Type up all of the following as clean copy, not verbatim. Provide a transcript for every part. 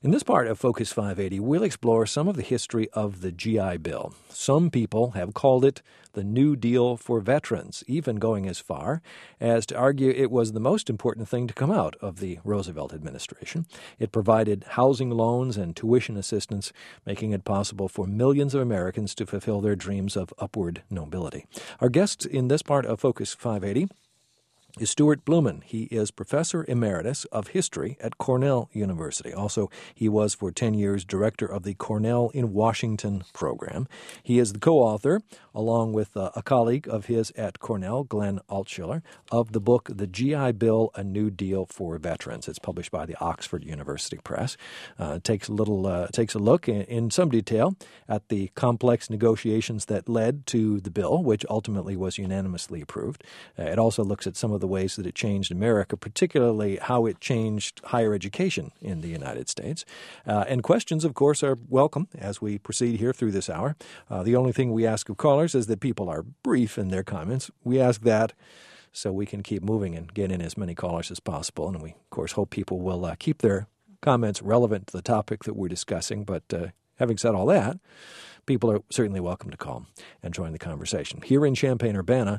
In this part of Focus 580, we'll explore some of the history of the GI Bill. Some people have called it the New Deal for veterans, even going as far as to argue it was the most important thing to come out of the Roosevelt administration. It provided housing loans and tuition assistance, making it possible for millions of Americans to fulfill their dreams of upward mobility. Our guest in this part of Focus 580 is Stuart Blumen. He is Professor Emeritus of History at Cornell University. Also, he was for 10 years Director of the Cornell in Washington program. He is the co-author, along with a colleague of his at Cornell, Glenn Altshuler, of the book The GI Bill, A New Deal for Veterans. It's published by the Oxford University Press. Takes a look in some detail at the complex negotiations that led to the bill, which ultimately was unanimously approved. It also looks at some of the ways that it changed America, particularly how it changed higher education in the United States. And questions, of course, are welcome as we proceed here through this hour. The only thing we ask of callers is that people are brief in their comments. We ask that so we can keep moving and get in as many callers as possible. And we, of course, hope people will keep their comments relevant to the topic that we're discussing. But having said all that, people are certainly welcome to call and join the conversation. Here in Champaign-Urbana,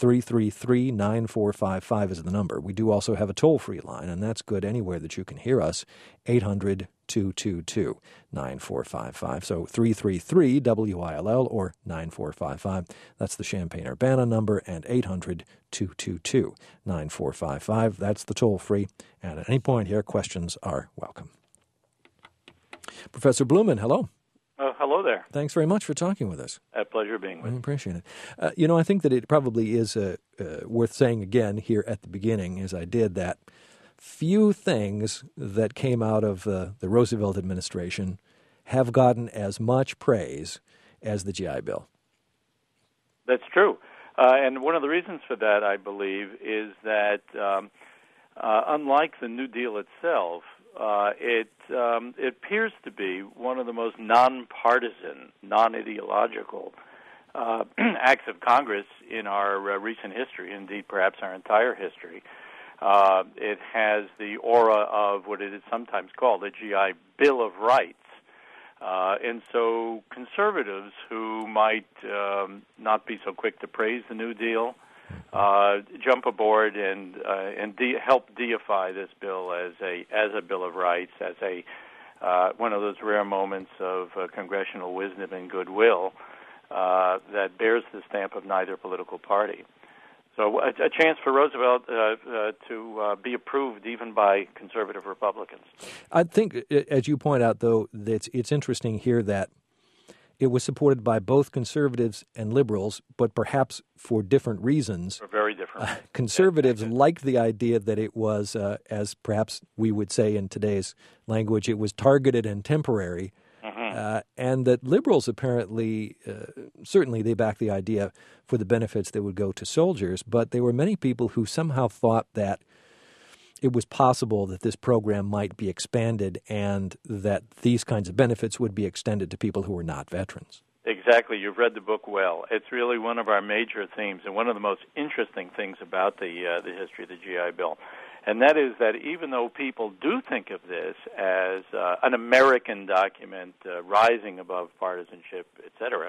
333-9455 is the number. We do also have a toll-free line, and that's good anywhere that you can hear us, 800-222-9455. So 333-WILL or 9455. That's the Champaign-Urbana number, and 800-222-9455. That's the toll-free. And at any point here, questions are welcome. Professor Blumen, hello. Hello there. Thanks very much for talking with us. A pleasure being with you. I appreciate it. I think that it probably is worth saying again here at the beginning, as I did, that few things that came out of the Roosevelt administration have gotten as much praise as the GI Bill. That's true. And one of the reasons for that, I believe, is that unlike the New Deal itself, it appears to be one of the most nonpartisan, non-ideological acts of Congress in our recent history, indeed perhaps our entire history. It has the aura of what it is sometimes called a GI Bill of Rights. And so conservatives who might not be so quick to praise the New Deal jump aboard and help deify this bill as a Bill of Rights, as a one of those rare moments of congressional wisdom and goodwill that bears the stamp of neither political party. So a chance for Roosevelt to be approved even by conservative Republicans. I think, as you point out, though, that it's interesting here that it was supported by both conservatives and liberals, but perhaps for different reasons. For very different reasons. Conservatives liked the idea that it was, as perhaps we would say in today's language, it was targeted and temporary, and that liberals apparently, certainly they backed the idea for the benefits that would go to soldiers, but there were many people who somehow thought that it was possible that this program might be expanded and that these kinds of benefits would be extended to people who were not veterans. Exactly. You've read the book well. It's really one of our major themes and one of the most interesting things about the history of the GI Bill. And that is that even though people do think of this as an American document rising above partisanship, et cetera,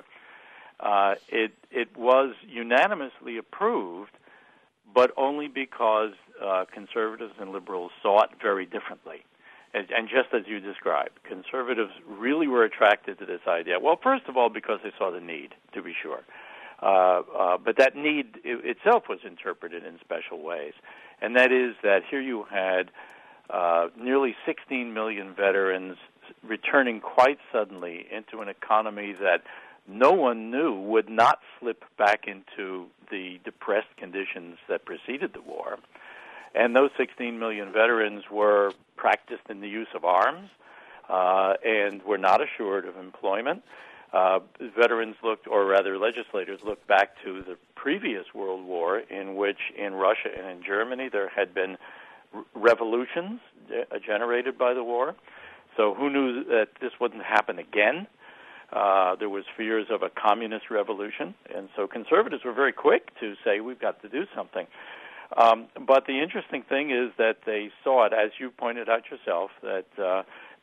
it was unanimously approved, but only because conservatives and liberals saw it very differently. And just as you described, conservatives really were attracted to this idea. Well, first of all, because they saw the need, to be sure. But that need itself was interpreted in special ways. And that is that here you had nearly 16 million veterans returning quite suddenly into an economy that no one knew would not slip back into the depressed conditions that preceded the war. And those 16 million veterans were practiced in the use of arms and were not assured of employment. Veterans looked, or rather legislators looked back to the previous World War in which in Russia and in Germany there had been revolutions generated by the war. So who knew that this wouldn't happen again? There was fears of a communist revolution, and so conservatives were very quick to say, we've got to do something. But the interesting thing is that they saw it, as you pointed out yourself, that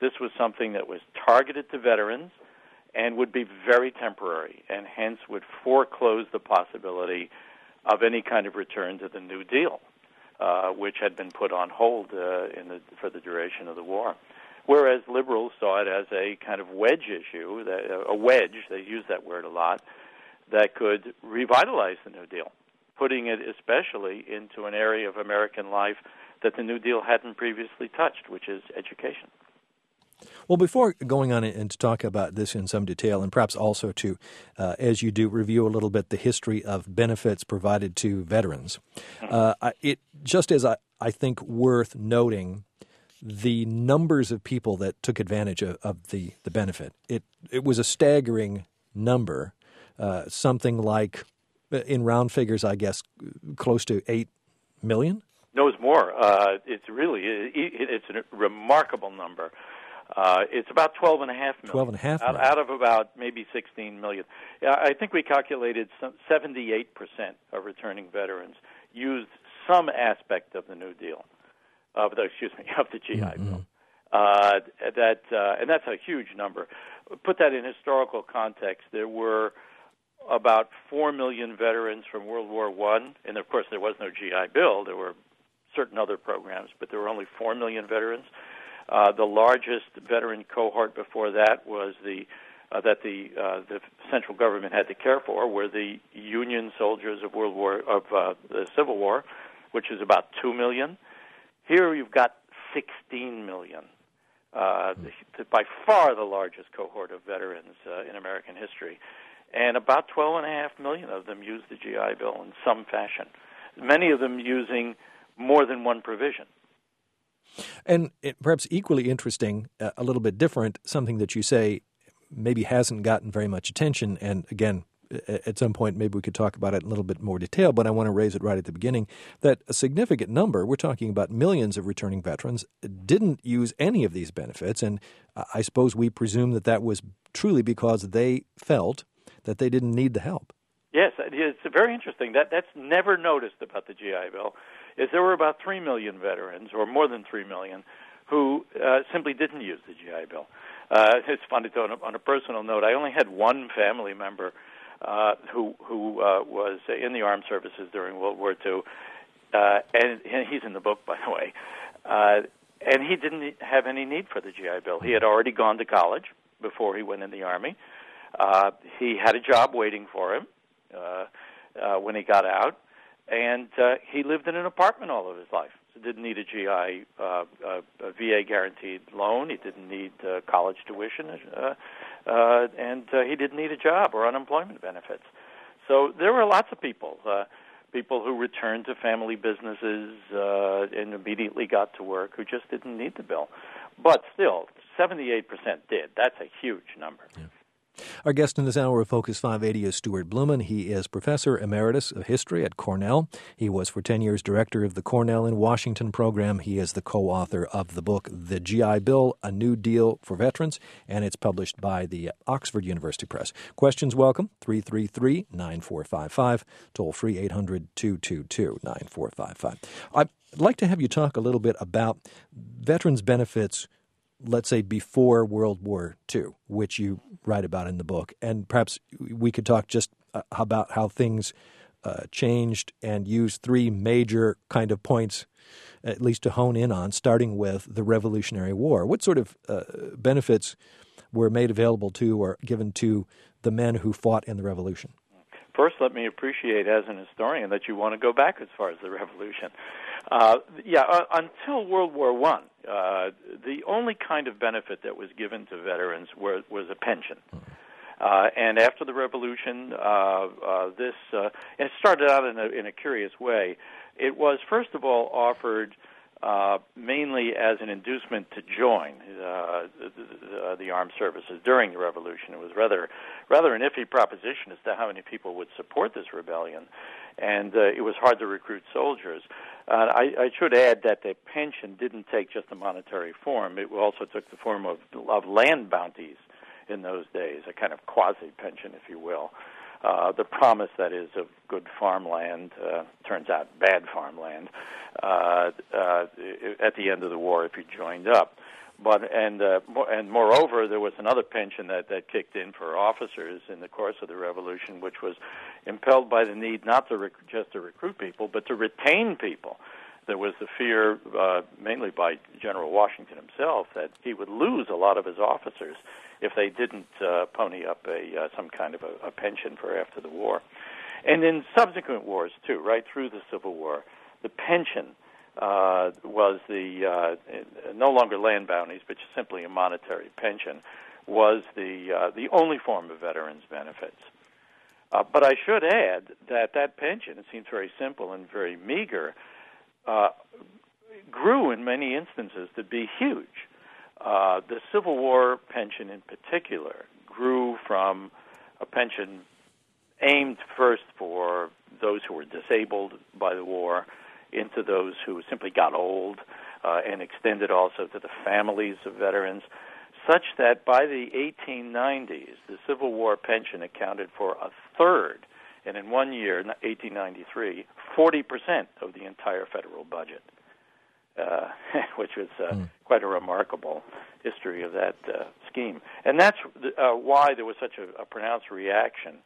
this was something that was targeted to veterans and would be very temporary, and hence would foreclose the possibility of any kind of return to the New Deal, which had been put on hold for the duration of the war. Whereas liberals saw it as a kind of wedge issue, a wedge, they use that word a lot, that could revitalize the New Deal, putting it especially into an area of American life that the New Deal hadn't previously touched, which is education. Well, before going on and to talk about this in some detail, and perhaps also to, as you do, review a little bit the history of benefits provided to veterans, it just as I think worth noting the numbers of people that took advantage of the benefit. It was a staggering number, something like, in round figures, I guess, close to 8 million? No, it's more. It's a remarkable number. It's about 12.5 million. 12.5 million. Out of about maybe 16 million. I think we calculated 78% of returning veterans used some aspect of the New Deal, of the GI Bill. And that's a huge number. Put that in historical context. There were about 4 million veterans from World War I, and of course there was no GI Bill. There were certain other programs, but there were only 4 million veterans. The largest veteran cohort before that was the central government had to care for were the Union soldiers of the Civil War, which is about 2 million. Here you've got 16 million, by far the largest cohort of veterans in American history, and about 12.5 million of them used the GI Bill in some fashion. Many of them using more than one provision. And perhaps equally interesting, a little bit different, something that you say maybe hasn't gotten very much attention, and again, at some point maybe we could talk about it in a little bit more detail, but I want to raise it right at the beginning, that a significant number, we're talking about millions of returning veterans, didn't use any of these benefits, and I suppose we presume that was truly because they felt that they didn't need the help. Yes, it's very interesting. That's never noticed about the GI Bill, is there were about 3 million veterans, or more than 3 million, who simply didn't use the GI Bill. It's funny, though, on a personal note, I only had one family member who was in the armed services during World War II, and he's in the book, by the way, and he didn't have any need for the GI Bill. He had already gone to college before he went in the Army. He had a job waiting for him when he got out, and he lived in an apartment all of his life. So didn't need a GI, a VA guaranteed loan. He didn't need college tuition, and he didn't need a job or unemployment benefits. So there were lots of people who returned to family businesses and immediately got to work who just didn't need the bill. But still, 78% did. That's a huge number. Yeah. Our guest in this hour of Focus 580 is Stuart Blumen. He is Professor Emeritus of History at Cornell. He was for 10 years Director of the Cornell in Washington program. He is the co-author of the book, The GI Bill, A New Deal for Veterans, and it's published by the Oxford University Press. Questions welcome, 333-9455, toll-free 800-222-9455. I'd like to have you talk a little bit about veterans' benefits, let's say, before World War II, which you write about in the book. And perhaps we could talk just about how things changed and use three major kind of points, at least to hone in on, starting with the Revolutionary War. What sort of benefits were made available to or given to the men who fought in the Revolution? First, let me appreciate as an historian that you want to go back as far as the Revolution. Until World War I, the only kind of benefit that was given to veterans was a pension. And after the Revolution, it started out in a curious way. It was, first of all, offered mainly as an inducement to join the armed services during the Revolution. It was rather an iffy proposition as to how many people would support this rebellion, and it was hard to recruit soldiers. I should add that the pension didn't take just a monetary form. It also took the form of land bounties in those days, a kind of quasi-pension, if you will. The promise, that is, of good farmland, turns out bad farmland, at the end of the war if you joined up. And moreover, there was another pension that kicked in for officers in the course of the Revolution, which was impelled by the need not to just to recruit people, but to retain people. There was the fear, mainly by General Washington himself, that he would lose a lot of his officers if they didn't pony up some kind of a pension for after the war. And in subsequent wars, too, right through the Civil War, the pension was no longer land bounties, but just simply a monetary pension, was the only form of veterans' benefits. But I should add that pension, it seems very simple and very meager, grew in many instances to be huge. The Civil War pension in particular grew from a pension aimed first for those who were disabled by the war into those who simply got old, and extended also to the families of veterans, such that by the 1890s, the Civil War pension accounted for a third, and in one year, 1893, 40% of the entire federal budget, which was quite a remarkable history of that scheme. And that's why there was such a pronounced reaction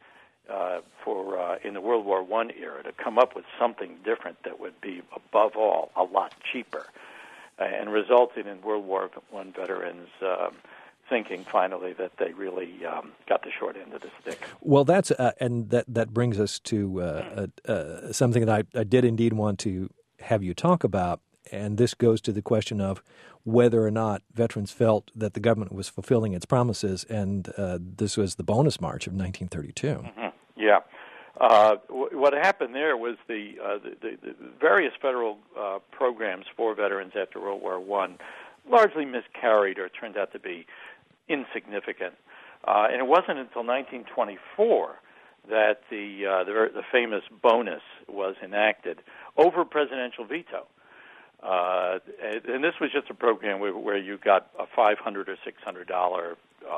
in the World War I era to come up with something different that would be, above all, a lot cheaper, and resulted in World War I veterans thinking finally that they really got the short end of the stick. Well, that's and that brings us to something that I did indeed want to have you talk about, and this goes to the question of whether or not veterans felt that the government was fulfilling its promises, and this was the Bonus March of 1932. Mm-hmm. Yeah. What happened there was the various federal programs for veterans after World War I largely miscarried or turned out to be insignificant. And it wasn't until 1924 that the famous bonus was enacted over presidential veto. And this was just a program where you got a $500 or $600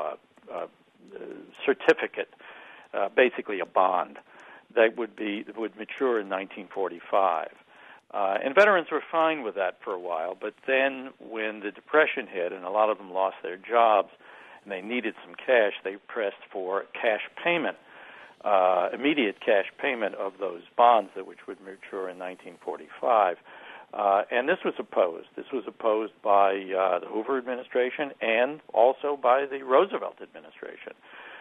certificate, basically a bond, that would mature in 1945. And veterans were fine with that for a while, but then when the Depression hit and a lot of them lost their jobs and they needed some cash, they pressed for cash payment, immediate cash payment of those bonds which would mature in 1945. And this was opposed. This was opposed by the Hoover administration and also by the Roosevelt administration.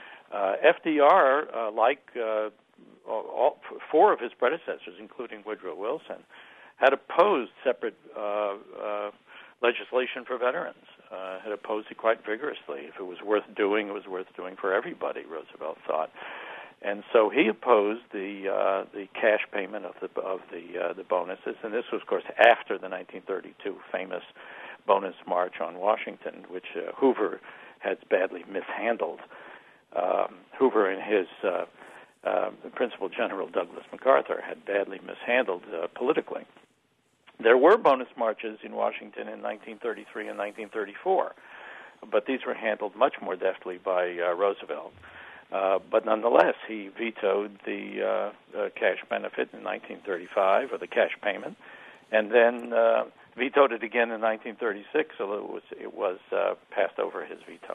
FDR, like all four of his predecessors, including Woodrow Wilson, had opposed separate legislation for veterans, had opposed it quite vigorously. If it was worth doing, it was worth doing for everybody, Roosevelt thought. And so he opposed the cash payment of the bonuses, and this was, of course, after the 1932 famous Bonus March on Washington, which Hoover had badly mishandled. Hoover and his Principal General Douglas MacArthur had badly mishandled politically. There were bonus marches in Washington in 1933 and 1934, but these were handled much more deftly by Roosevelt. But nonetheless, he vetoed the cash benefit in 1935, or the cash payment, and then vetoed it again in 1936, although it was passed over his veto.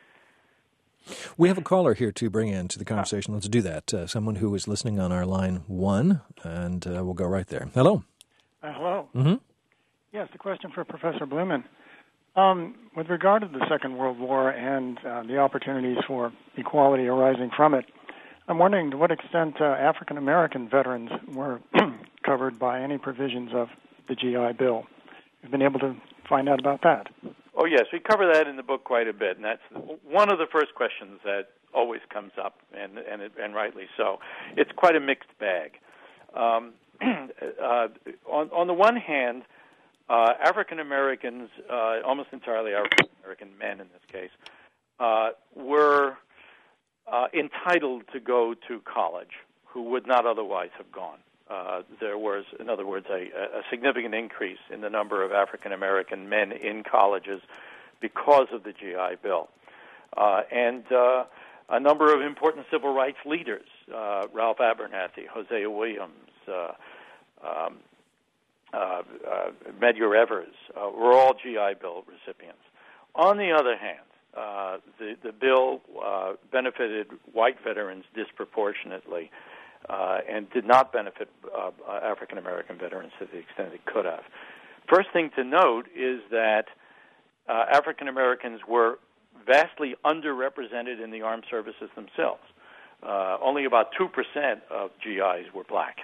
We have a caller here to bring into the conversation. Let's do that. Someone who is listening on our line 1, and we'll go right there. Hello. Hello. Mm-hmm. Yes, the question for Professor Blumen. With regard to the Second World War and the opportunities for equality arising from it, I'm wondering to what extent African-American veterans were covered by any provisions of the GI Bill. You've been able to find out about that? Oh, yes. We cover that in the book quite a bit, and that's one of the first questions that always comes up, and rightly so. It's quite a mixed bag. On the one hand, African Americans, almost entirely African American men in this case, were entitled to go to college who would not otherwise have gone. There was, in other words, a significant increase in the number of African American men in colleges because of the GI Bill. And a number of important civil rights leaders, Ralph Abernathy, Hosea Williams, Medgar Evers, were all GI Bill recipients. On the other hand, the bill benefited white veterans disproportionately and did not benefit African American veterans to the extent it could have. First thing to note is that African Americans were vastly underrepresented in the armed services themselves. Only about 2% of GIs were black.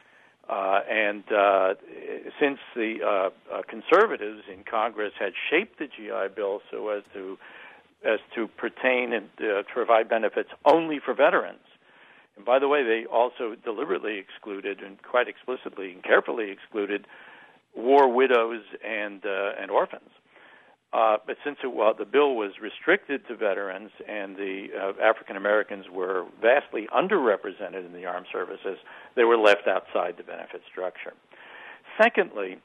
And since the conservatives in Congress had shaped the GI Bill so as to pertain and to provide benefits only for veterans, and by the way, they also deliberately excluded and quite explicitly and carefully excluded war widows and orphans. But since the bill was restricted to veterans and the African Americans were vastly underrepresented in the armed services, they were left outside the benefit structure. Secondly,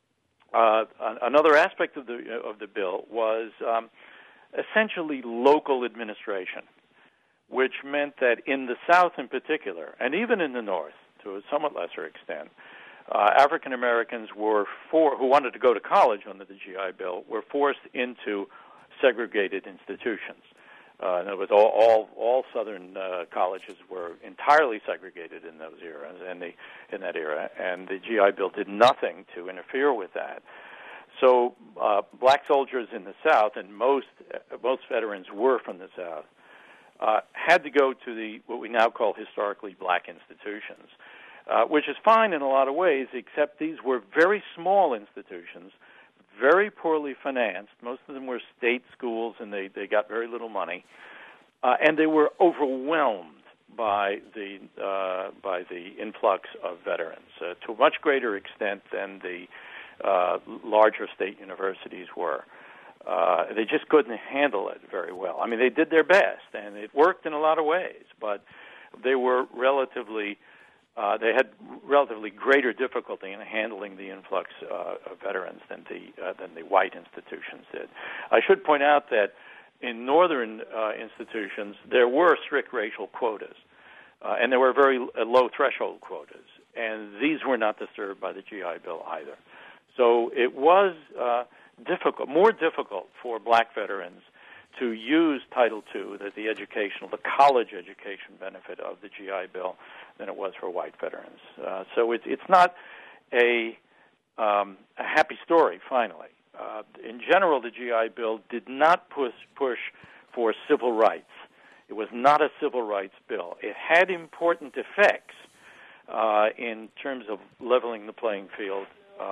another aspect of the bill was essentially local administration, which meant that in the South in particular, and even in the North to a somewhat lesser extent, African Americans who wanted to go to college under the GI Bill were forced into segregated institutions. In other words, all Southern colleges were entirely segregated in those eras, in that era, and the GI Bill did nothing to interfere with that. So, black soldiers in the South, and most veterans were from the South, had to go to what we now call historically black institutions. Which is fine in a lot of ways, except these were very small institutions, very poorly financed. Most of them were state schools, and they got very little money, and they were overwhelmed by the influx of veterans to a much greater extent than the larger state universities were. They just couldn't handle it very well. I mean, they did their best, and it worked in a lot of ways, but they were they had relatively greater difficulty in handling the influx of veterans than the white institutions did. I should point out that in northern institutions there were strict racial quotas, and there were very low threshold quotas, and these were not disturbed by the GI Bill either. So it was more difficult for black veterans to use Title II, the college education benefit of the GI Bill, than it was for white veterans. So it's not a happy story, finally. In general, the GI Bill did not push for civil rights. It was not a civil rights bill. It had important effects in terms of leveling the playing field,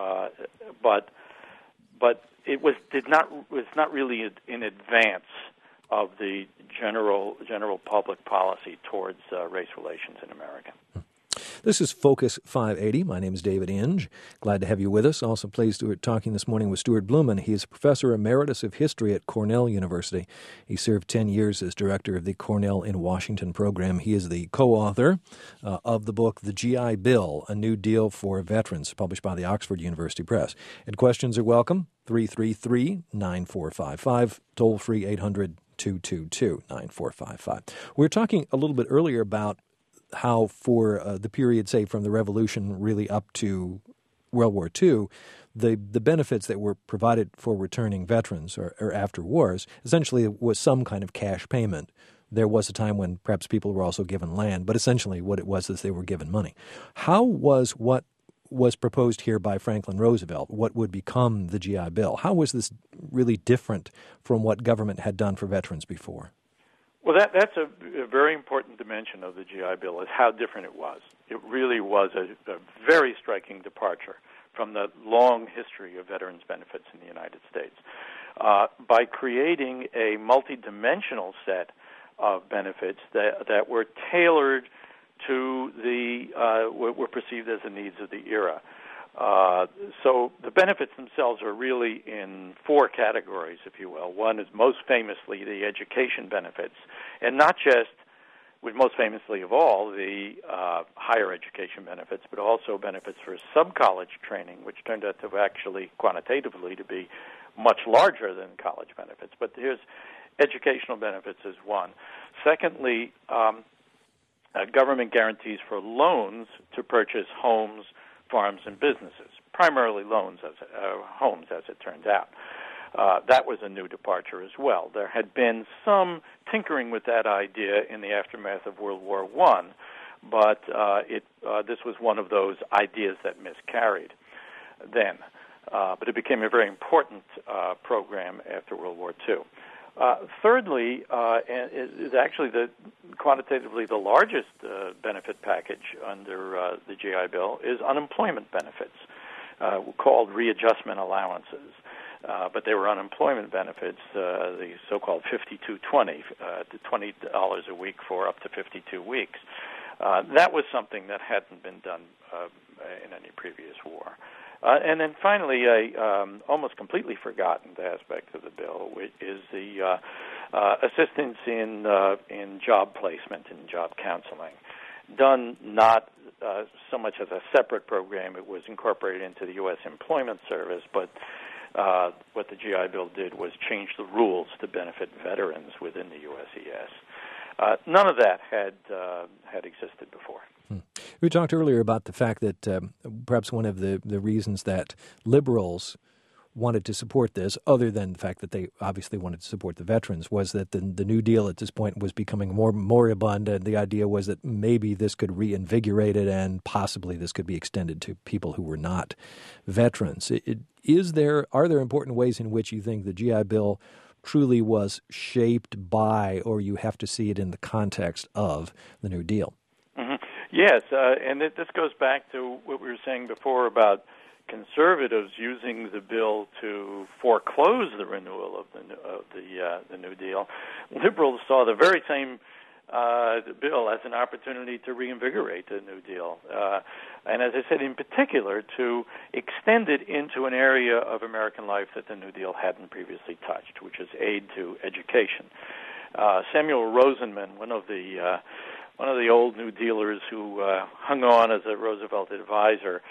but it was not really in advance of the general public policy towards race relations in America. This is Focus 580. My name is David Inge. Glad to have you with us. Also pleased to be talking this morning with Stuart Blumen. He is Professor Emeritus of History at Cornell University. He served 10 years as director of the Cornell in Washington program. He is the co-author of the book The GI Bill, A New Deal for Veterans, published by the Oxford University Press. And questions are welcome. 333-9455, toll-free 800-222-9455. We were talking a little bit earlier about how for the period, say, from the Revolution really up to World War II, the benefits that were provided for returning veterans or after wars essentially was some kind of cash payment. There was a time when perhaps people were also given land, but essentially what it was is they were given money. How was what was proposed here by Franklin Roosevelt, what would become the GI Bill, how was this really different from what government had done for veterans before? Well, that's a very important dimension of the GI Bill, is how different it was. It really was a very striking departure from the long history of veterans' benefits in the United States. By creating a multidimensional set of benefits that were tailored to what were perceived as the needs of the era. So the benefits themselves are really in four categories, if you will. One is most famously the education benefits, and not just, most famously of all, the higher education benefits, but also benefits for sub-college training, which turned out to actually quantitatively to be much larger than college benefits. But here's educational benefits as one. Secondly, government guarantees for loans to purchase homes, farms, and businesses, primarily homes, as it turns out. That was a new departure as well. There had been some tinkering with that idea in the aftermath of World War I, but this was one of those ideas that miscarried then. But it became a very important program after World War II. Thirdly, and is actually quantitatively the largest benefit package under the GI Bill is unemployment benefits, called readjustment allowances. But they were unemployment benefits, the so-called 5220, $20 a week for up to 52 weeks. That was something that hadn't been done in any previous war. And then finally, a almost completely forgotten aspect of the bill, which is the assistance in job placement and job counseling, done not so much as a separate program. It was incorporated into the U.S. Employment Service, but what the GI Bill did was change the rules to benefit veterans within the USES. None of that had existed before. We talked earlier about the fact that perhaps one of the reasons that liberals wanted to support this, other than the fact that they obviously wanted to support the veterans, was that the New Deal at this point was becoming more moribund, and the idea was that maybe this could reinvigorate it and possibly this could be extended to people who were not veterans. Are there important ways in which you think the GI Bill truly was shaped by, or you have to see it in the context of, the New Deal? Mm-hmm. Yes, and this goes back to what we were saying before about conservatives using the bill to foreclose the renewal of the New Deal. Liberals saw the very same bill as an opportunity to reinvigorate the New Deal, and as I said, in particular, to extend it into an area of American life that the New Deal hadn't previously touched, which is aid to education. Samuel Rosenman, one of the old New Dealers who hung on as a Roosevelt advisor,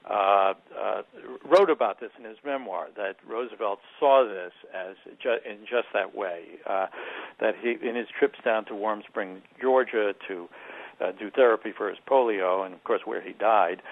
wrote about this in his memoir, that Roosevelt saw this as in just that way, that he, in his trips down to Warm Springs, Georgia, to do therapy for his polio, and of course where he died,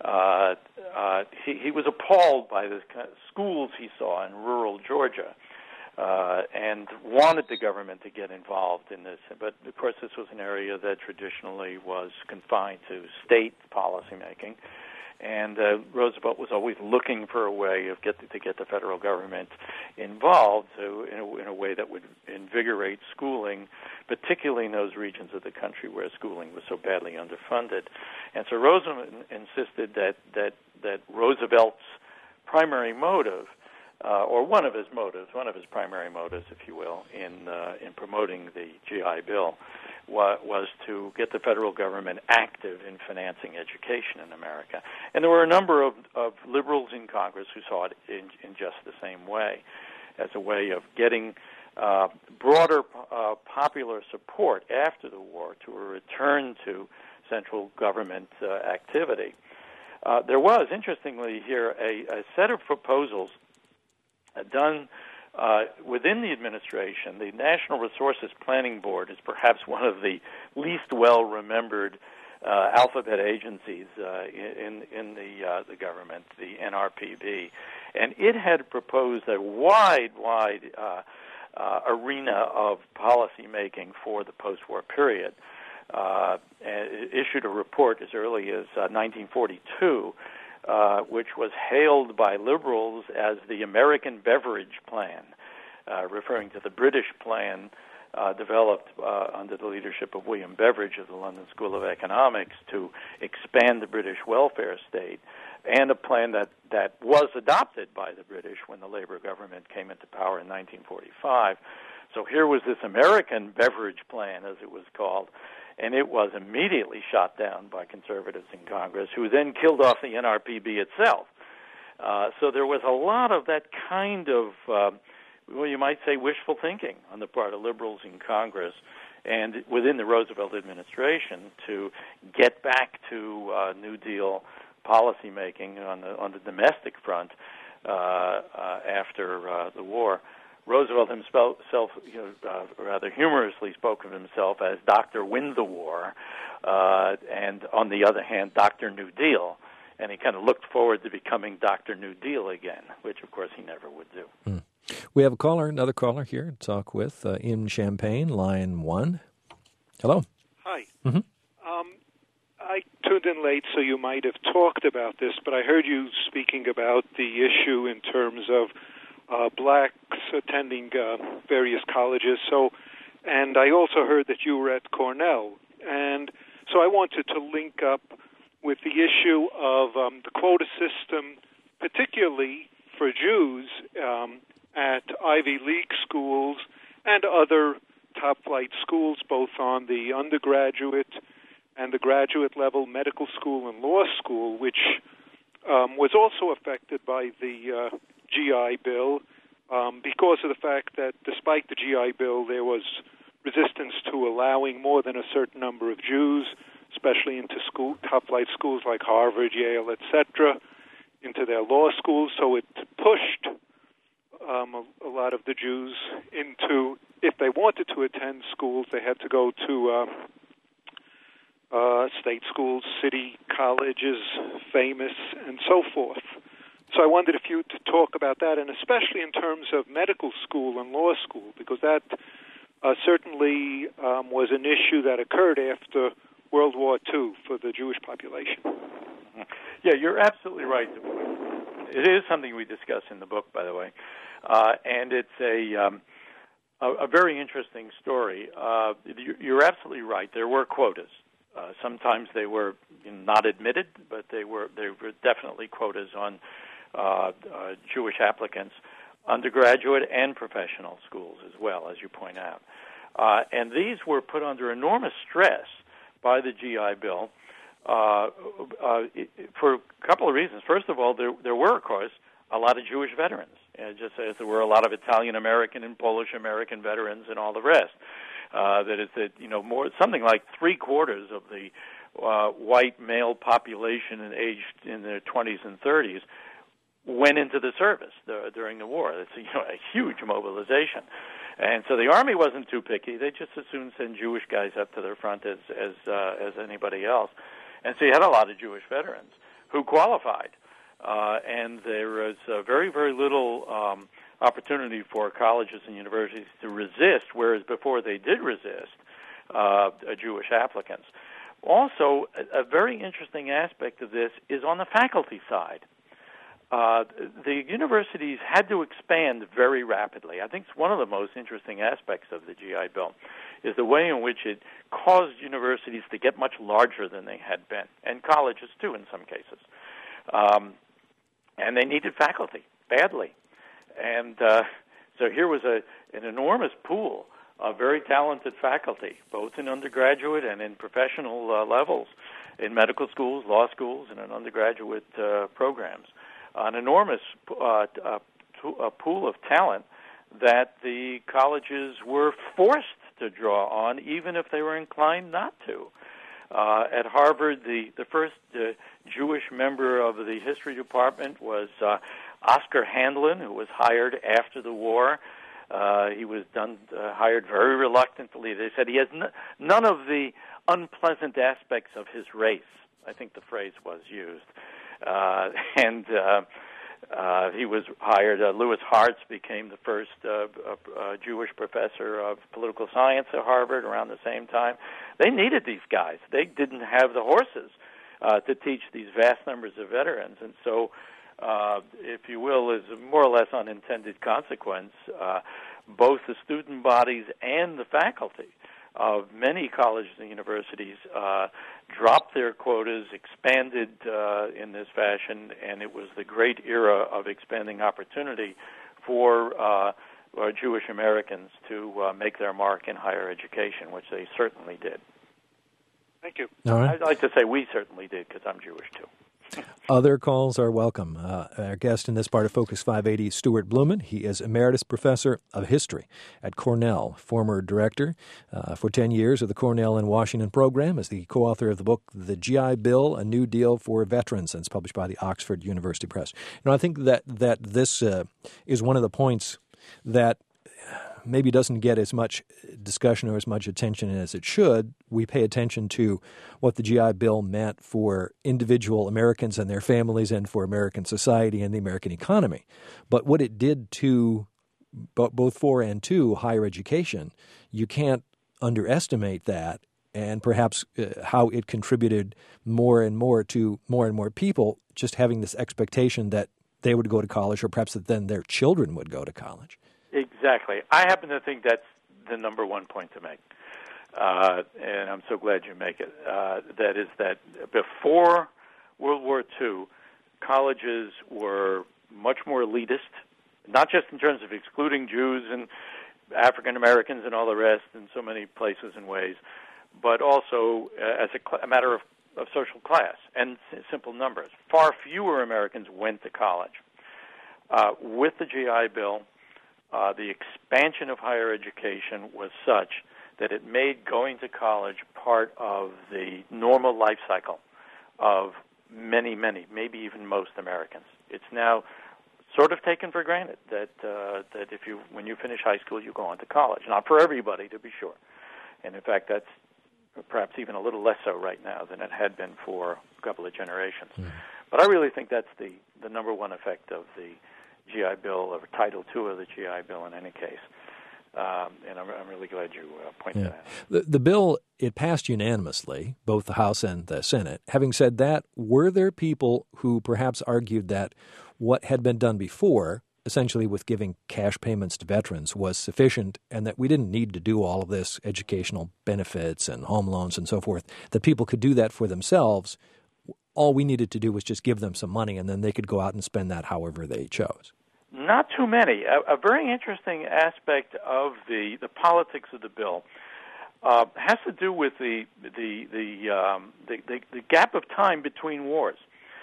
he was appalled by the schools he saw in rural Georgia, and wanted the government to get involved in this. But of course this was an area that traditionally was confined to state policymaking. And Roosevelt was always looking for a way to get the federal government involved in a way that would invigorate schooling, particularly in those regions of the country where schooling was so badly underfunded. And so Roosevelt insisted that Roosevelt's primary motive, or one of his primary motives, if you will, in promoting the GI Bill, was to get the federal government active in financing education in America. And there were a number of liberals in Congress who saw it in just the same way, as a way of getting broader popular support after the war to a return to central government activity. There was, interestingly here, a set of proposals done within the administration. The National Resources Planning Board is perhaps one of the least well-remembered alphabet agencies in the government, the NRPB, and it had proposed a wide arena of policy making for the post-war period. And it issued a report as early as 1942. Which was hailed by liberals as the American Beveridge Plan, referring to the British plan developed under the leadership of William Beveridge of the London School of Economics to expand the British welfare state, and a plan that was adopted by the British when the Labour government came into power in 1945. So here was this American Beveridge Plan, as it was called, and it was immediately shot down by conservatives in Congress, who then killed off the NRPB itself. So there was a lot of that kind of, well, you might say, wishful thinking on the part of liberals in Congress and within the Roosevelt administration to get back to New Deal policymaking on the domestic front after the war. Roosevelt himself, rather humorously spoke of himself as Dr. Win the War, and on the other hand, Dr. New Deal. And he kind of looked forward to becoming Dr. New Deal again, which, of course, he never would do. We have another caller here to talk with in Champaign, line 1. Hello. Hi. Mm-hmm. I tuned in late, so you might have talked about this, but I heard you speaking about the issue in terms of blacks attending various colleges. And I also heard that you were at Cornell. And so I wanted to link up with the issue of the quota system, particularly for Jews at Ivy League schools and other top-flight schools, both on the undergraduate and the graduate level, medical school and law school, which was also affected by the GI Bill because of the fact that despite the GI Bill, there was resistance to allowing more than a certain number of Jews, especially into top-flight schools like Harvard, Yale, etc., into their law schools. So it pushed a lot of the Jews into, if they wanted to attend schools, they had to go to state schools, city colleges, famous, and so forth. So I wondered if you to talk about that, and especially in terms of medical school and law school, because that certainly was an issue that occurred after World War II for the Jewish population. Yeah, you're absolutely right. It is something we discuss in the book, by the way, and it's a very interesting story. You're absolutely right. There were quotas. Sometimes they were not admitted, but they were definitely quotas on Jewish applicants, undergraduate and professional schools as well, as you point out. And these were put under enormous stress by the GI Bill for a couple of reasons. First of all, there were, of course, a lot of Jewish veterans, just as there were a lot of Italian-American and Polish-American veterans and all the rest. Something like 3/4 of the white male population aged in their 20s and 30s went into the service during the war. It's a huge mobilization. And so the Army wasn't too picky. They just as soon send Jewish guys up to their front as anybody else. And so you had a lot of Jewish veterans who qualified. And there was very, very little opportunity for colleges and universities to resist, whereas before they did resist Jewish applicants. Also, a very interesting aspect of this is on the faculty side. The universities had to expand very rapidly. I think it's one of the most interesting aspects of the GI Bill is the way in which it caused universities to get much larger than they had been, and colleges too in some cases. And they needed faculty badly. And so here was an enormous pool of very talented faculty, both in undergraduate and in professional levels, in medical schools, law schools, and in undergraduate programs. An enormous pool of talent that the colleges were forced to draw on, even if they were inclined not to. At Harvard, the first Jewish member of the history department was Oscar Handlin, who was hired after the war. He was hired very reluctantly. They said he has none of the unpleasant aspects of his race. I think the phrase was used. And he was hired. Louis Hartz became the first Jewish professor of political science at Harvard around the same time. They needed these guys. They didn't have the horses to teach these vast numbers of veterans. And so, if you will, as a more or less unintended consequence, both the student bodies and the faculty of many colleges and universities dropped their quotas, expanded in this fashion, and it was the great era of expanding opportunity for Jewish Americans to make their mark in higher education, which they certainly did. Thank you. All right. I'd like to say we certainly did, because I'm Jewish too. Other calls are welcome. Our guest in this part of Focus 580 is Stuart Blumen. He is Emeritus Professor of History at Cornell, former director for 10 years of the Cornell and Washington program, is the co-author of the book The GI Bill, A New Deal for Veterans, and it's published by the Oxford University Press. I think that this is one of the points that maybe doesn't get as much discussion or as much attention as it should. We pay attention to what the GI Bill meant for individual Americans and their families and for American society and the American economy. But what it did to both for and to higher education, you can't underestimate that, and perhaps how it contributed more and more to more and more people just having this expectation that they would go to college, or perhaps that then their children would go to college. Exactly. I happen to think that's the number one point to make, and I'm so glad you make it. That is that before World War II, colleges were much more elitist, not just in terms of excluding Jews and African Americans and all the rest in so many places and ways, but also as a matter of social class and simple numbers. Far fewer Americans went to college. With the GI Bill, the expansion of higher education was such that it made going to college part of the normal life cycle of many, maybe even most Americans. It's now sort of taken for granted that when you finish high school, you go on to college. Not for everybody, to be sure. And in fact, that's perhaps even a little less so right now than it had been for a couple of generations. Mm. But I really think that's the number one effect of the GI Bill, or Title II of the GI Bill in any case. And I'm really glad you pointed that out. The bill, it passed unanimously, both the House and the Senate. Having said that, were there people who perhaps argued that what had been done before, essentially with giving cash payments to veterans, was sufficient, and that we didn't need to do all of this educational benefits and home loans and so forth, that people could do that for themselves? All we needed to do was just give them some money, and then they could go out and spend that however they chose. Not too many. A very interesting aspect of the politics of the bill has to do with the gap of time between wars.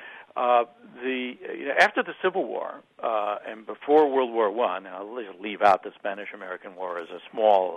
After the Civil War and before World War I, and I'll leave out the Spanish-American War as a small,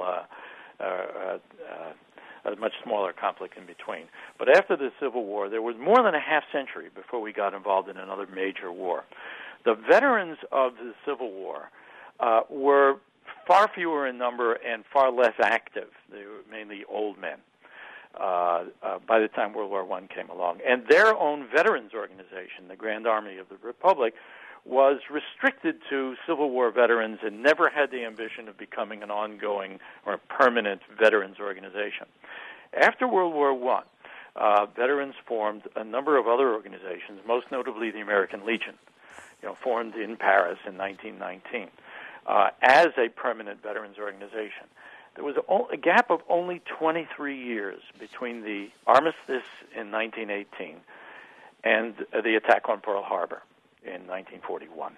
a much smaller conflict in between. But after the Civil War, there was more than a half century before we got involved in another major war. The veterans of the Civil War were far fewer in number and far less active. They were mainly old men by the time World War I came along. And their own veterans organization, the Grand Army of the Republic, was restricted to Civil War veterans and never had the ambition of becoming an ongoing or permanent veterans organization. After World War I, veterans formed a number of other organizations, most notably the American Legion, formed in Paris in 1919 as a permanent veterans organization. There was a gap of only 23 years between the armistice in 1918 and the attack on Pearl Harbor in 1941.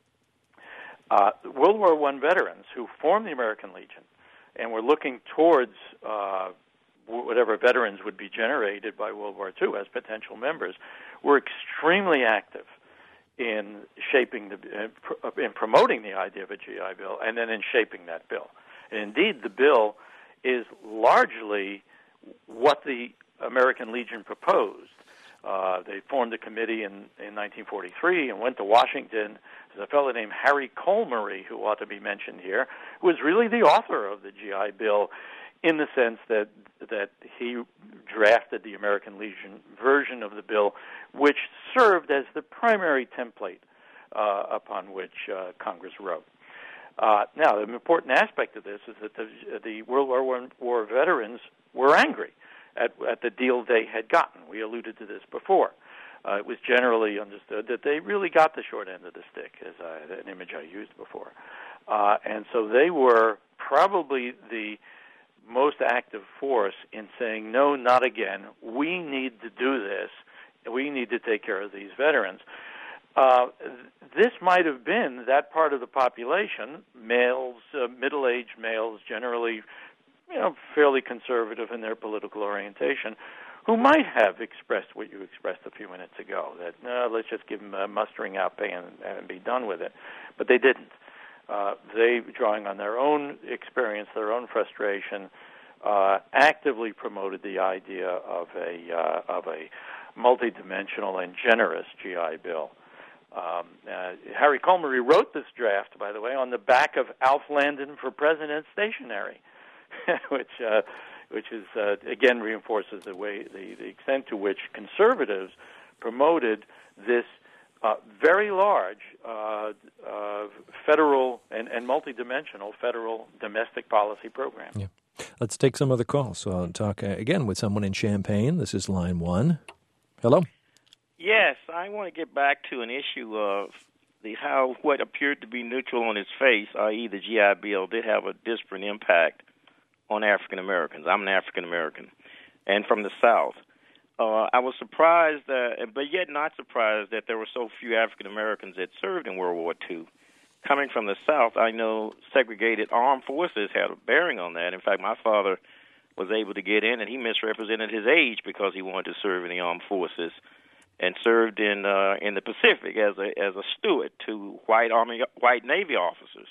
World War I veterans who formed the American Legion and were looking towards whatever veterans would be generated by World War II as potential members were extremely active in shaping in promoting the idea of a GI Bill, and then in shaping that bill. And indeed, the bill is largely what the American Legion proposed. They formed a committee in 1943 and went to Washington. There's a fellow named Harry Colmary, who ought to be mentioned here, who was really the author of the GI Bill in the sense that he drafted the American Legion version of the bill, which served as the primary template upon which Congress wrote. Now, the important aspect of this is that the World War veterans were angry at the deal they had gotten. We alluded to this before. It was generally understood that they really got the short end of the stick, as an image I used before. And so they were probably the most active force in saying, no, not again. We need to do this. We need to take care of these veterans. This might have been that part of the population, males, middle-aged males, generally, fairly conservative in their political orientation, who might have expressed what you expressed a few minutes ago, that let's just give them a mustering out pay and be done with it. But they didn't. They, drawing on their own experience, their own frustration, actively promoted the idea of a multidimensional and generous GI Bill. Harry Colmary wrote this draft, by the way, on the back of Alf Landon for President stationery, which is again reinforces the extent to which conservatives promoted this very large federal and multidimensional federal domestic policy program. Yeah. Let's take some other calls. So I'll talk again with someone in Champaign. This is line 1. Hello? Yes, I want to get back to an issue of how what appeared to be neutral on its face, i.e. the GI Bill, did have a disparate impact on African Americans. I'm an African American, and from the South. I was surprised, but yet not surprised, that there were so few African Americans that served in World War II. Coming from the South, I know segregated armed forces had a bearing on that. In fact, my father was able to get in, and he misrepresented his age because he wanted to serve in the armed forces, and served in the Pacific as a steward to white Navy officers.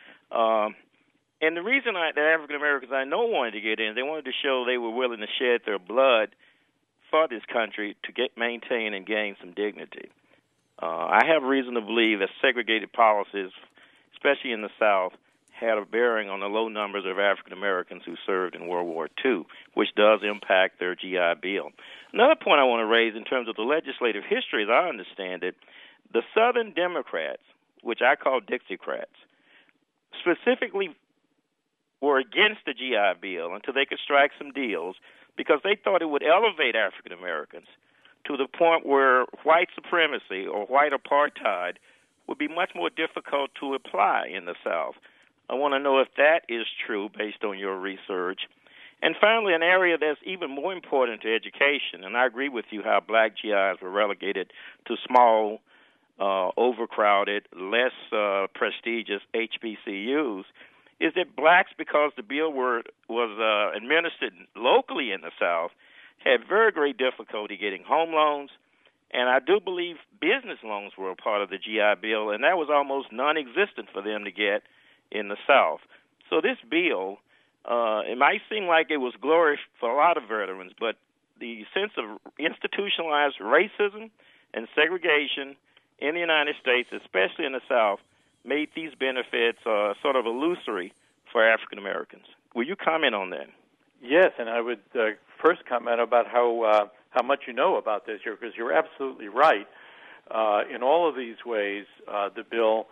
And the reason the African Americans I know wanted to get in, they wanted to show they were willing to shed their blood for this country to maintain and gain some dignity. I have reason to believe that segregated policies, especially in the South, had a bearing on the low numbers of African Americans who served in World War II, which does impact their GI Bill. Another point I want to raise in terms of the legislative history, as I understand it, the Southern Democrats, which I call Dixiecrats, specifically were against the GI Bill until they could strike some deals because they thought it would elevate African Americans to the point where white supremacy or white apartheid would be much more difficult to apply in the South. I want to know if that is true based on your research. And finally, an area that's even more important to education, and I agree with you how black GIs were relegated to small, overcrowded, less prestigious HBCUs, is that blacks, because the bill was administered locally in the South, had very great difficulty getting home loans, and I do believe business loans were a part of the GI Bill, and that was almost non-existent for them to get in the South. So this bill, it might seem like it was glory for a lot of veterans, but the sense of institutionalized racism and segregation in the United States, especially in the South, made these benefits sort of illusory for African Americans. Will you comment on that? Yes, and I would first comment about how much you know about this here, because you're absolutely right. In all of these ways, the bill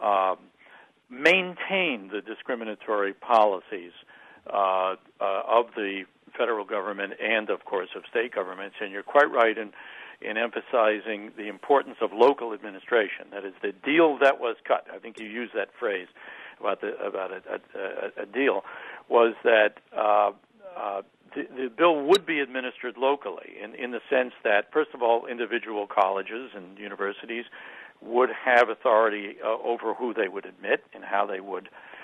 maintained the discriminatory policies of the federal government and, of course, of state governments. And you're quite right in emphasizing the importance of local administration. That is, the deal that was cut. I think you used that phrase about a deal. Was that the bill would be administered locally in the sense that, first of all, individual colleges and universities would have authority over who they would admit and how they would,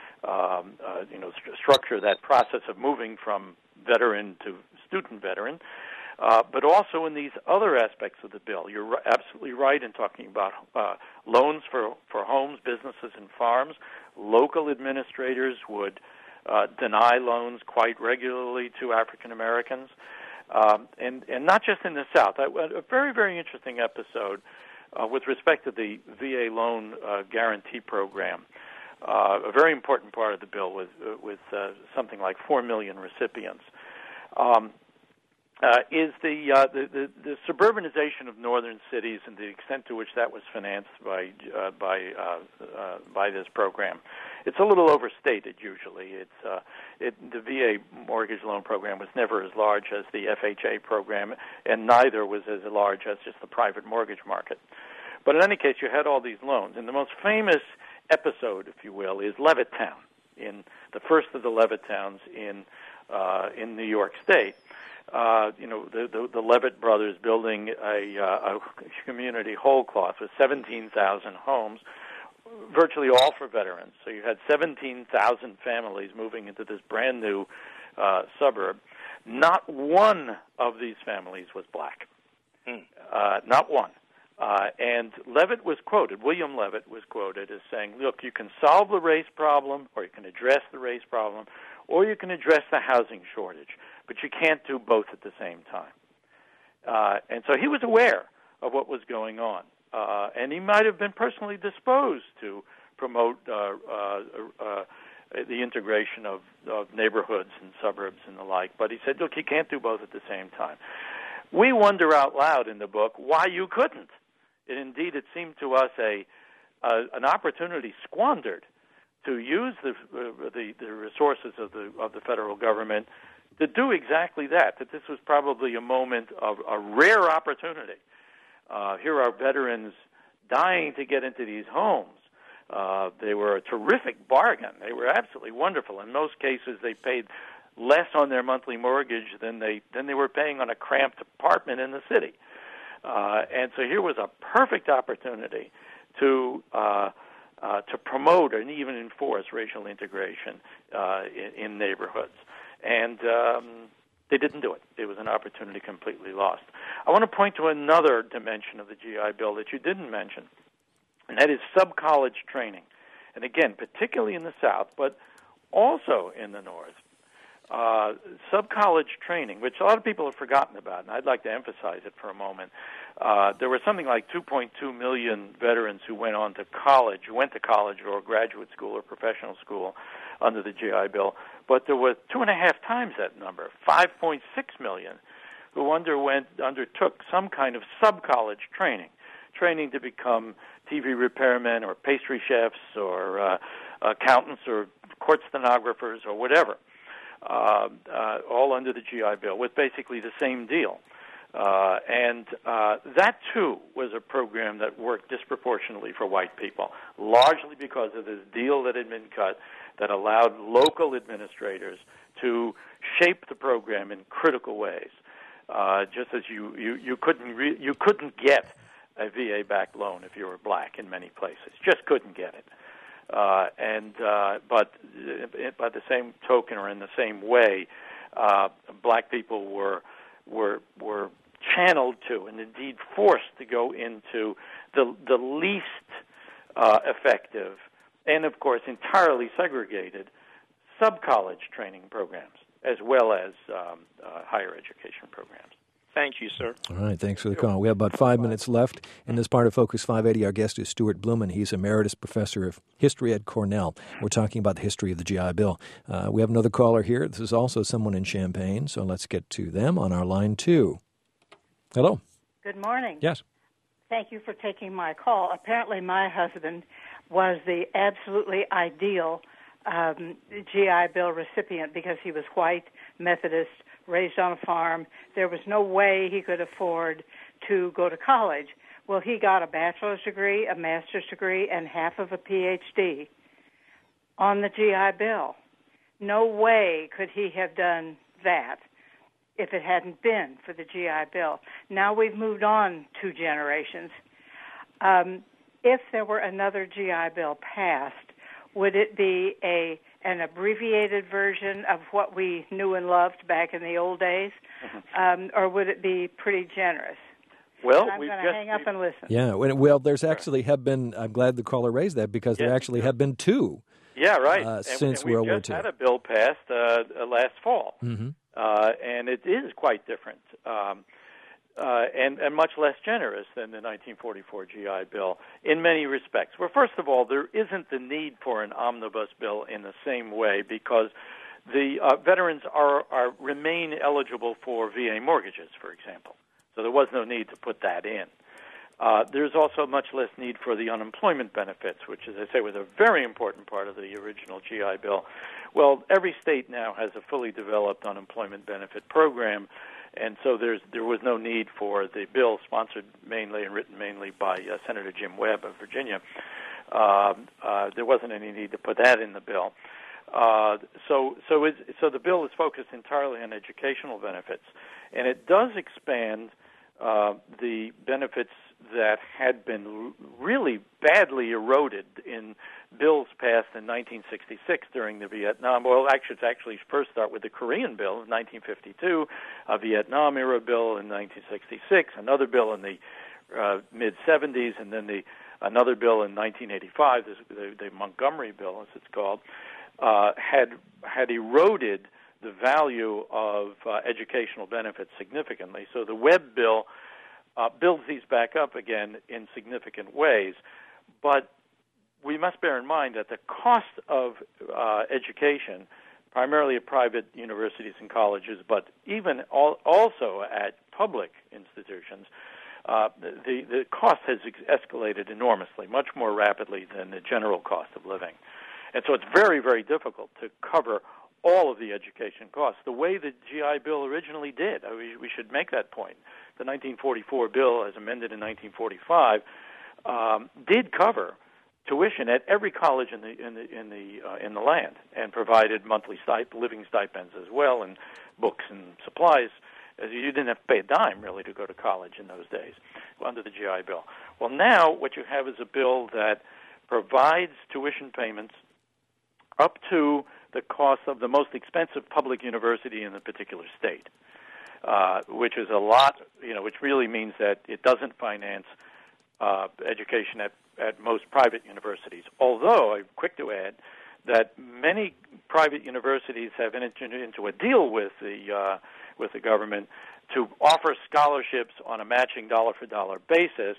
structure that process of moving from veteran to student veteran. But also in these other aspects of the bill, you're absolutely right in talking about loans for homes, businesses, and farms. Local administrators would deny loans quite regularly to African Americans, and not just in the South. A very, very interesting episode with respect to the VA loan guarantee program. A very important part of the bill with something like 4 million recipients. Is the suburbanization of northern cities and the extent to which that was financed by this program. It's a little overstated usually. The VA mortgage loan program was never as large as the FHA program, and neither was as large as just the private mortgage market. But in any case, you had all these loans, and the most famous episode, if you will, is Levittown, in the first of the Levittowns in New York State. The Levitt brothers building a community whole cloth with 17,000 homes, virtually all for veterans. So you had 17,000 families moving into this brand new suburb. Not one of these families was black. Not one. And William Levitt was quoted as saying, look, you can solve the race problem, or you can address the race problem, or you can address the housing shortage, but you can't do both at the same time. And so he was aware of what was going on, and he might have been personally disposed to promote the integration of neighborhoods and suburbs and the like, but he said, look, you can't do both at the same time. We wonder out loud in the book why you couldn't. Indeed, it seemed to us an opportunity squandered to use the resources of the federal government to do exactly that. That this was probably a moment of a rare opportunity. Here are veterans dying to get into these homes. They were a terrific bargain. They were absolutely wonderful. In most cases, they paid less on their monthly mortgage than they were paying on a cramped apartment in the city. And so here was a perfect opportunity to promote and even enforce racial integration in neighborhoods. And they didn't do it. It was an opportunity completely lost. I want to point to another dimension of the GI Bill that you didn't mention, and that is sub-college training. And again, particularly in the South, but also in the North, sub-college training, which a lot of people have forgotten about, and I'd like to emphasize it for a moment. There were something like 2.2 million veterans who went to college or graduate school or professional school under the GI Bill, but there was 2.5 times that number, 5.6 million, who undertook some kind of sub-college training to become TV repairmen or pastry chefs or accountants or court stenographers or whatever, all under the GI Bill with basically the same deal. And that, too, was a program that worked disproportionately for white people, largely because of this deal that had been cut that allowed local administrators to shape the program in critical ways. Just as you couldn't get a VA-backed loan if you were black in many places, just couldn't get it. But by the same token or in the same way, black people were channeled to and indeed forced to go into the least effective and, of course, entirely segregated sub-college training programs as well as higher education programs. Thank you, sir. All right, thanks for the call. We have about 5 minutes left in this part of Focus 580. Our guest is Stuart Blumen. He's Emeritus Professor of History at Cornell. We're talking about the history of the GI Bill. We have another caller here. This is also someone in Champaign, so let's get to them on our line 2. Hello. Good morning. Yes. Thank you for taking my call. Apparently my husband was the absolutely ideal GI Bill recipient because he was white, Methodist, raised on a farm. There was no way he could afford to go to college. Well, he got a bachelor's degree, a master's degree, and half of a PhD on the GI Bill. No way could he have done that if it hadn't been for the GI Bill. Now we've moved on 2 generations. If there were another GI Bill passed, would it be an abbreviated version of what we knew and loved back in the old days, or would it be pretty generous? Well, I'm going to hang up and listen. Yeah, well, there's actually have been, I'm glad the caller raised that, because there actually have been 2 Yeah, right. Since and World War II. We just had a bill passed last fall, Mm-hmm. And it is quite different and much less generous than the 1944 GI Bill in many respects. Well, first of all, there isn't the need for an omnibus bill in the same way because the veterans remain eligible for VA mortgages, for example. So there was no need to put that in. There's also much less need for the unemployment benefits, which, as I say, was a very important part of the original GI Bill. Well, every state now has a fully developed unemployment benefit program, and so there was no need for the bill, sponsored mainly and written mainly by Senator Jim Webb of Virginia. There wasn't any need to put that in the bill. So the bill is focused entirely on educational benefits, and it does expand the benefits that had been really badly eroded in bills passed in 1966 during the Vietnam. Well, actually first start with the Korean Bill of 1952, a Vietnam-era bill in 1966, another bill in the mid-'70s, and then another bill in 1985, the Montgomery Bill, as it's called, had eroded the value of educational benefits significantly. So the Webb bill builds these back up again in significant ways. But we must bear in mind that the cost of education, primarily at private universities and colleges, but even also at public institutions, the cost has escalated enormously, much more rapidly than the general cost of living. And so it's very, very difficult to cover all of the education costs the way the GI Bill originally did. We should make that point. The 1944 bill, as amended in 1945, did cover tuition at every college in the land, and provided monthly living stipends as well, and books and supplies. As you didn't have to pay a dime really to go to college in those days under the GI Bill. Well, now what you have is a bill that provides tuition payments up to the cost of the most expensive public university in the particular state, which is a lot, which really means that it doesn't finance education at most private universities. Although, I'm quick to add that many private universities have entered into a deal with the government to offer scholarships on a matching dollar-for-dollar basis,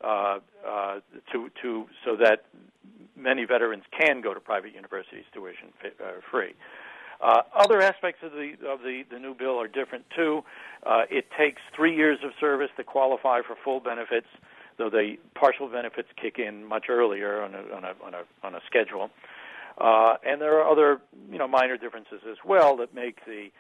so that many veterans can go to private universities tuition free. Other aspects of the new bill are different too. It takes 3 years of service to qualify for full benefits, though the partial benefits kick in much earlier on a schedule. And there are other minor differences as well that make the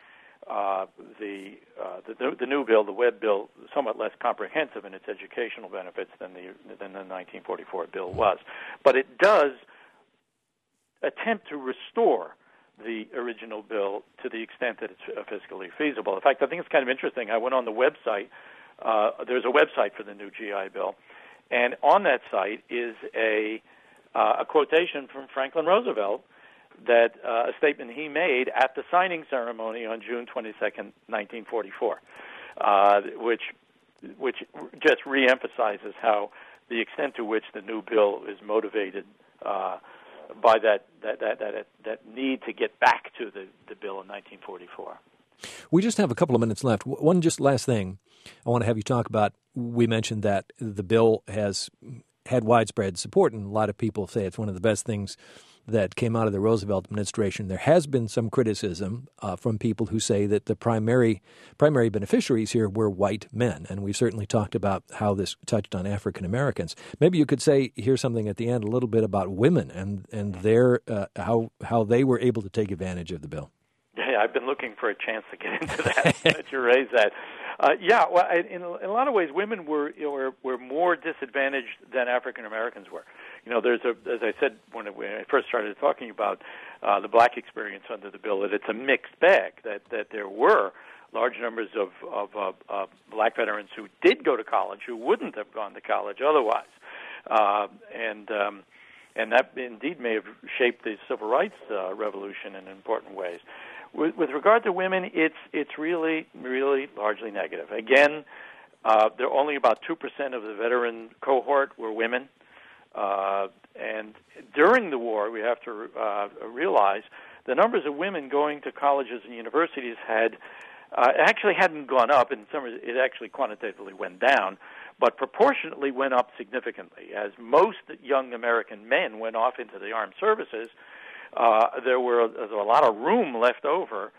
new bill, the Webb bill, somewhat less comprehensive in its educational benefits than the 1944 bill was. But it does attempt to restore the original bill to the extent that it's fiscally feasible. In fact, I think it's kind of interesting. I went on the website. There's a website for the new GI Bill, and on that site is a quotation from Franklin Roosevelt, that a statement he made at the signing ceremony on June 22nd, 1944, which just reemphasizes how the extent to which the new bill is motivated by that need to get back to the bill in 1944. We just have a couple of minutes left. One just last thing I want to have you talk about. We mentioned that the bill has had widespread support, and a lot of people say it's one of the best things that came out of the Roosevelt administration. There has been some criticism from people who say that the primary beneficiaries here were white men, and we've certainly talked about how this touched on African Americans. Maybe you could hear something at the end a little bit about women and their how they were able to take advantage of the bill. Yeah, I've been looking for a chance to get into that. That you raised that. Well, in a lot of ways, women were more disadvantaged than African Americans were. There's as I said when I first started talking about the black experience under the bill, that it's a mixed bag. That there were large numbers of black veterans who did go to college who wouldn't have gone to college otherwise, and that indeed may have shaped the civil rights revolution in important ways. With regard to women, it's really, really largely negative. Again, there are only about 2% of the veteran cohort were women. And during the war, we have to realize the numbers of women going to colleges and universities actually hadn't gone up. In some ways, it actually quantitatively went down, but proportionately went up significantly. As most young American men went off into the armed services, there was a lot of room left over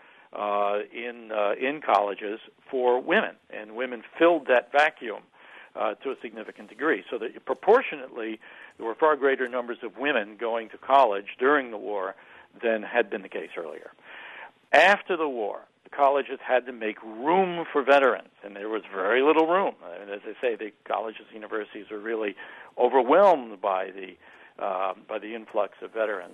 in colleges for women, and women filled that vacuum to a significant degree. So that proportionately, there were far greater numbers of women going to college during the war than had been the case earlier. After the war, the colleges had to make room for veterans, and there was very little room. I mean, as I say, the colleges and universities were really overwhelmed by the influx of veterans.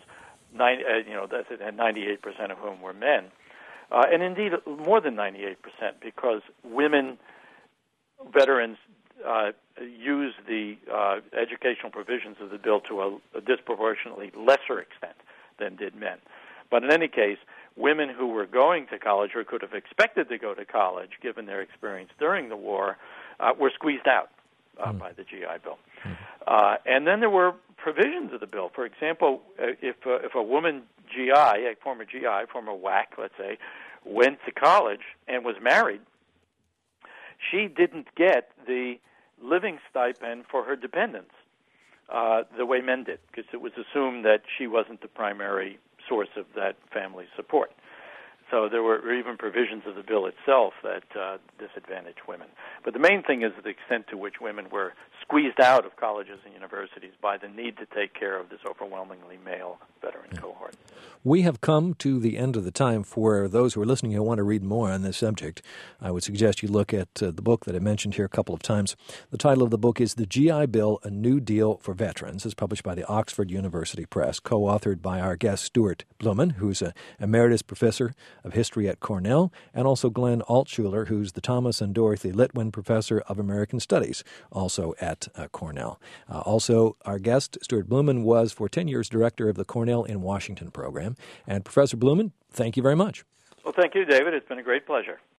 98% of whom were men, and indeed more than 98%, because women veterans use the educational provisions of the bill to a disproportionately lesser extent than did men. But in any case, women who were going to college or could have expected to go to college, given their experience during the war, were squeezed out by the GI Bill. And then there were provisions of the bill. For example, if a woman GI, a former WAC, let's say, went to college and was married, she didn't get the living stipend for her dependents the way men did, because it was assumed that she wasn't the primary source of that family's support. So there were even provisions of the bill itself that disadvantaged women. But the main thing is the extent to which women were squeezed out of colleges and universities by the need to take care of this overwhelmingly male veteran cohort. We have come to the end of the time. For those who are listening who want to read more on this subject, I would suggest you look at the book that I mentioned here a couple of times. The title of the book is The GI Bill, A New Deal for Veterans. It's published by the Oxford University Press, co-authored by our guest Stuart Blumen, who's an emeritus professor of history at Cornell, and also Glenn Altshuler, who's the Thomas and Dorothy Litwin Professor of American Studies, also at Cornell. Also, our guest, Stuart Blumen, was for 10 years director of the Cornell in Washington program. And Professor Blumen, thank you very much. Well, thank you, David. It's been a great pleasure.